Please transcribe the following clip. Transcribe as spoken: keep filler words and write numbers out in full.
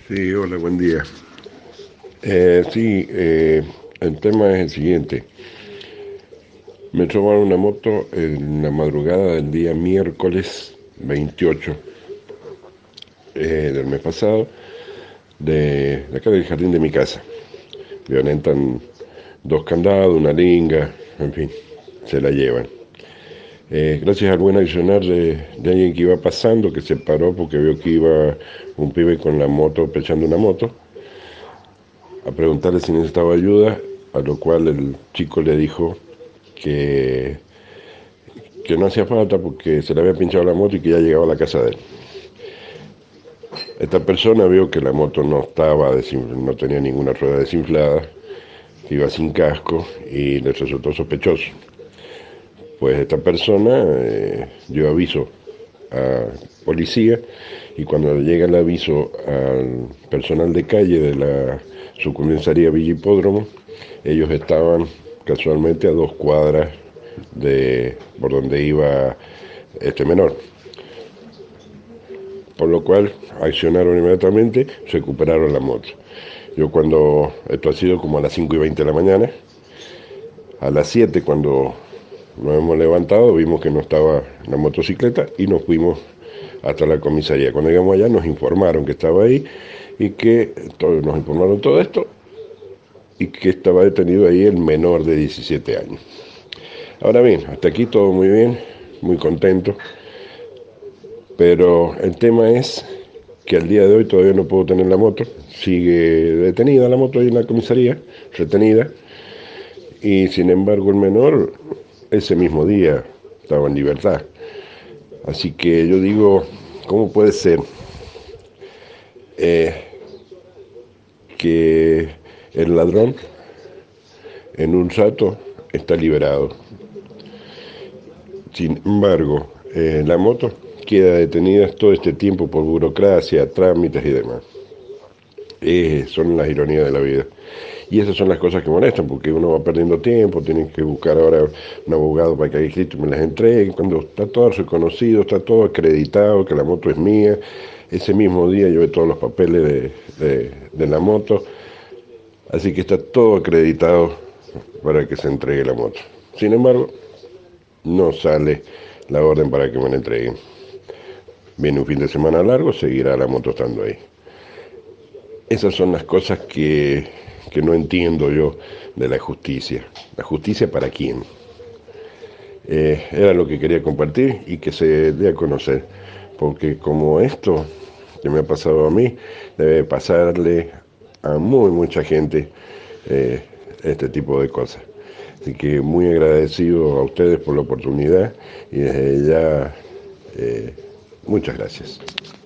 Sí, hola, buen día. Eh, sí, eh, el tema es el siguiente. Me robaron una moto en la madrugada del día miércoles veintiocho eh, del mes pasado, de, de acá del jardín de mi casa. Violentan dos candados, una linga, en fin, se la llevan. Eh, gracias al buen accionar de, de alguien que iba pasando, que se paró porque vio que iba un pibe con la moto, pechando una moto, a preguntarle si necesitaba ayuda, a lo cual el chico le dijo que, que no hacía falta porque se le había pinchado la moto y que ya llegaba a la casa de él. Esta persona vio que la moto no estaba, no tenía ninguna rueda desinflada, que iba sin casco y le resultó sospechoso. Pues esta persona eh, dio aviso a policía y cuando llega el aviso al personal de calle de la subcomisaría Villa Hipódromo, ellos estaban casualmente a dos cuadras de por donde iba este menor. Por lo cual accionaron inmediatamente, recuperaron la moto. Yo cuando, esto ha sido como a las cinco y veinte de la mañana, a las siete cuando nos hemos levantado vimos que no estaba la motocicleta y nos fuimos hasta la comisaría. Cuando llegamos allá nos informaron que estaba ahí y que todo, nos informaron todo esto y que estaba detenido ahí el menor de diecisiete años. Ahora bien, hasta aquí todo muy bien, muy contento, pero el tema es que al día de hoy todavía no puedo tener la moto, sigue detenida la moto ahí en la comisaría, retenida, y sin embargo el menor ese mismo día estaba en libertad. Así que yo digo, ¿cómo puede ser eh, que el ladrón en un rato está liberado? Sin embargo, eh, la moto queda detenida todo este tiempo por burocracia, trámites y demás. Eh, son las ironías de la vida. Y esas son las cosas que molestan, porque uno va perdiendo tiempo, tiene que buscar ahora un abogado para que haga escrito y me las entregue. Cuando está todo reconocido, está todo acreditado, que la moto es mía, ese mismo día llevé todos los papeles de, de, de la moto, así que está todo acreditado para que se entregue la moto. Sin embargo, no sale la orden para que me la entreguen. Viene un fin de semana largo, seguirá la moto estando ahí. Esas son las cosas que, que no entiendo yo de la justicia. ¿La justicia para quién? Eh, era lo que quería compartir y que se dé a conocer. Porque como esto que me ha pasado a mí, debe pasarle a muy mucha gente eh, este tipo de cosas. Así que muy agradecido a ustedes por la oportunidad y desde ya eh, muchas gracias.